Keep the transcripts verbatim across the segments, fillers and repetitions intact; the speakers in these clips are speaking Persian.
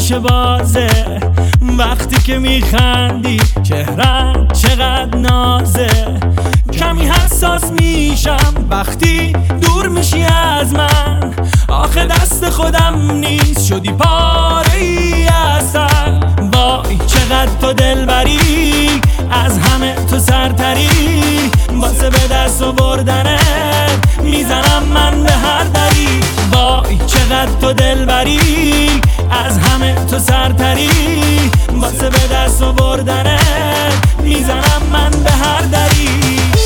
همیشه بازه، وقتی که میخندی چهرت چقدر نازه. کمی حساس میشم وقتی دور میشی از من، آخه دست خودم نیست شدی پاره ای اصلا. وای چقدر تو دلبری، از همه تو سرتری، واسه به دست آوردنت میزنم من به هر دری. وای چقدر تو دلبری، از همه تو سرتری، واسه به دست آوردنت میزنم من به هر دری.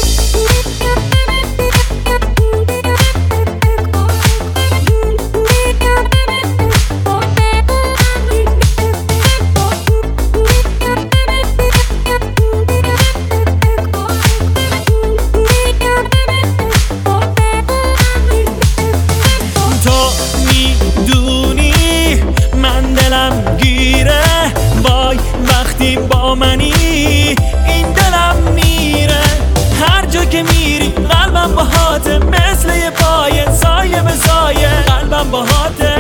وقتی با منی این دلم میره، هر جا که میری قلبم باهاته، مثل یه پایه سایه به سایه قلبم باهاته.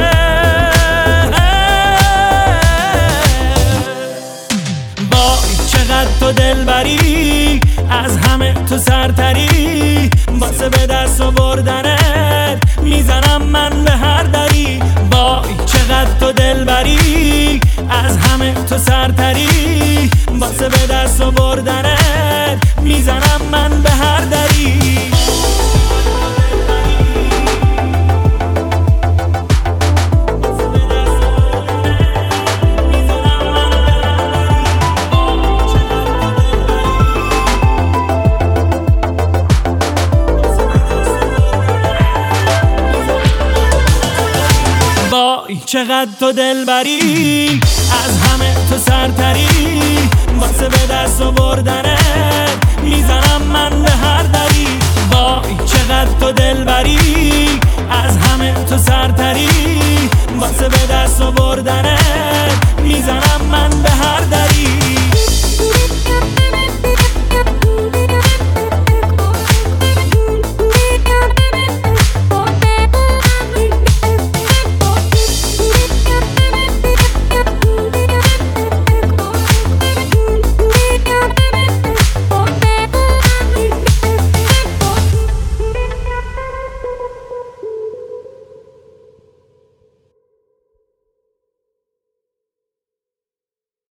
وای چقدر تو دلبری، از همه تو سرتری، واسه به دست آوردنت میزنم من به هر دری. وای چقدر تو دلبری، از همه تو سرتری، واسه به دست آوردنت میزنم من به هر دری. وای چقدر تو دلبری، از همه تو سرتری، واسه به دست آوردنت میزنم من به هر دری. وای چقدر تو دلبری، از همه تو سرتری، واسه به دست آوردنت